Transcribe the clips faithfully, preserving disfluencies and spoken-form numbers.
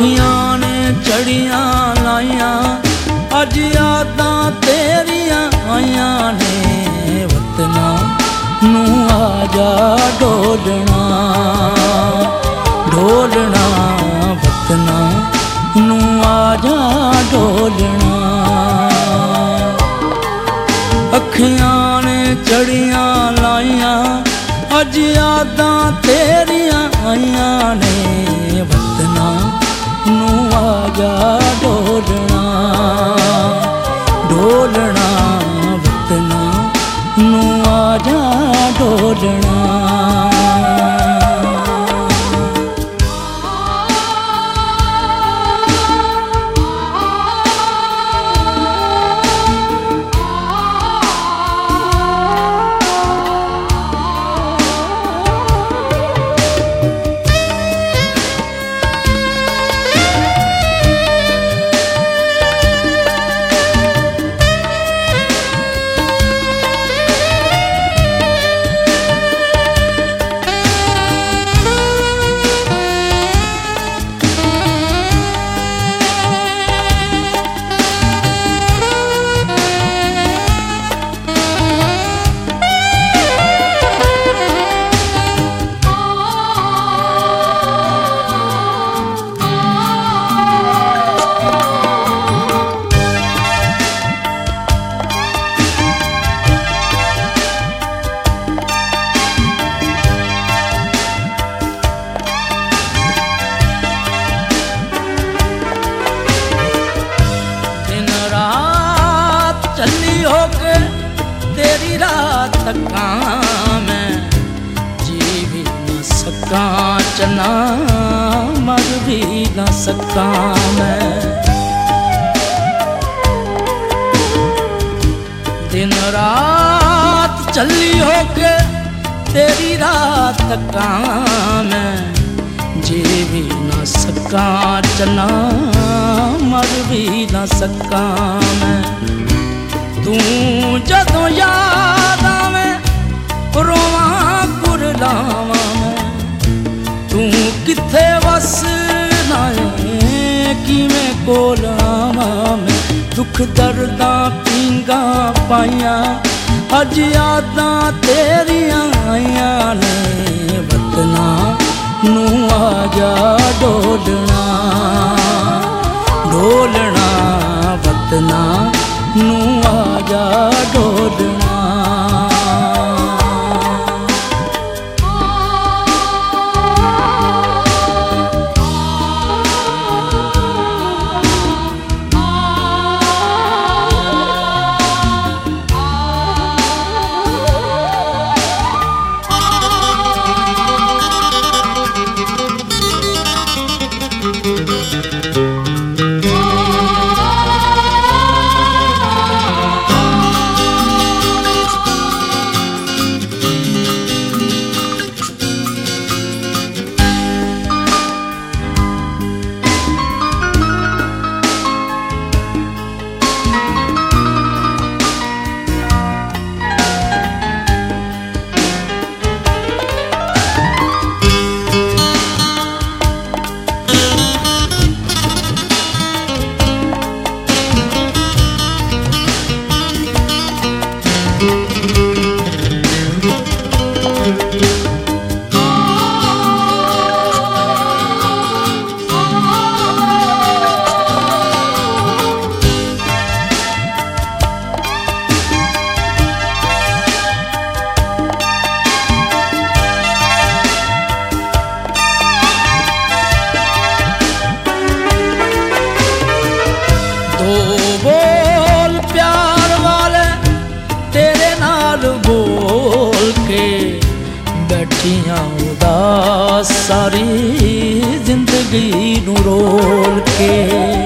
अखियां ने चढ़िया लाइया अज यादां तेरिया आइया ने वतना नू आजा डोलना डोलना वतना नू आजा डोलना। अखियां ने चढ़िया लाइया अज यादां तेरिया आइया ने वतना नू आजा डोलना डोलना वतना नू आजा डोलना। चली होके तेरी रात थका मैं जी भी न सका चना मर भी न सका मैं। दिन रात चली होके तेरी रात थका मैं जी भी न सका चना मर भी न सका मैं। तू जदों याद आवे रोवां कुरलावां मैं तू किथे वसना है किवें कोल आवां मैं। दुख दर्दां पींगा पाइयां अज यादां तेरियां आइयां ने वतना नू आजा डोलना डोलना वतना नू आजा डोलना। बोल प्यार वाले तेरे नाल बोल के बैठियां उदास सारी जिंदगी नू रोल के।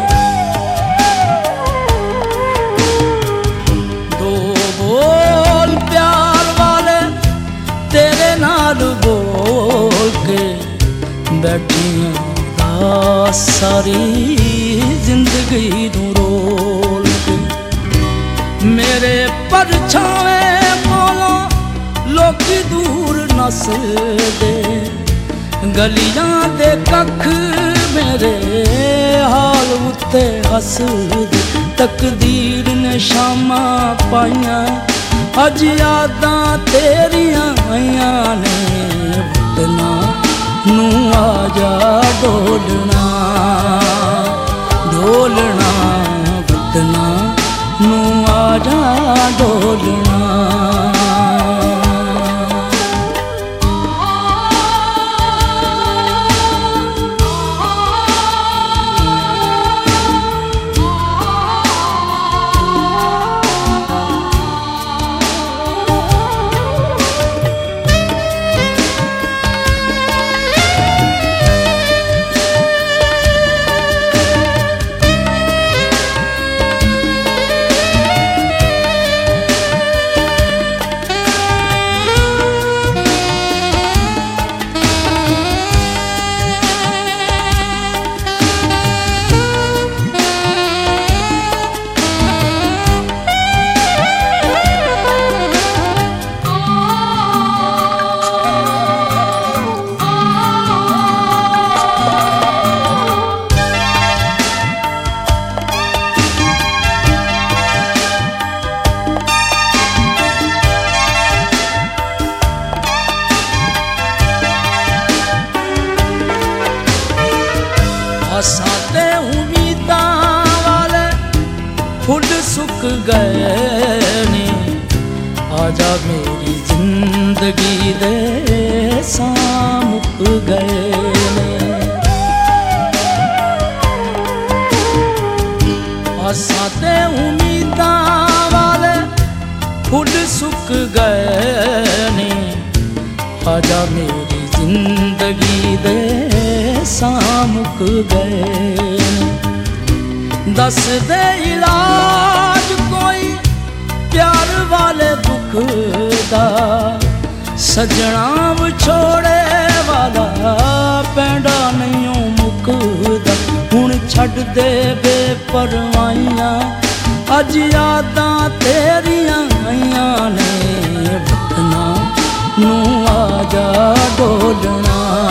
दो बोल प्यार वाले तेरे नाल बोल के बैठियां उदास सारी जिंदगी नू रोल के। मेरे परछावे कोलों लोकी दूर नस दे गलियां दे कख मेरे हाल उत्ते हस दे तकदीर ने शामा पाइया अज यादां तेरियां आइयां ने वतना नू आजा डोलना डोलना वतना नू आजा डोलना आसां ते उम्मीदां वाले फुल सुक गए ने आजा मेरी जिंदगी दे सां मुक गए ने आसां ते उम्मीदां वाले फुल सुक गए ने आजा मेरी जिंदगी दे मुक गए दस दे इलाज कोई प्यार वाले दुख दा सजना विछोड़े वाला पैंडा नहीं मुकदा हुण छड्ड दे बेपरवाइयां अज यादां तेरियां आइयां ने वतना नू आजा डोलना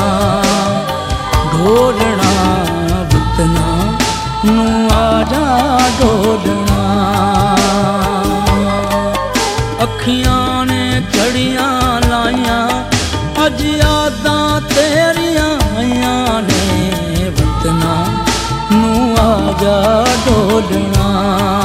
डोलना वतना नू आजा डोलना अखियां ने चढ़ियां लाइयां अज यादां तेरियां आइयां ने वतना नू आजा डोलना।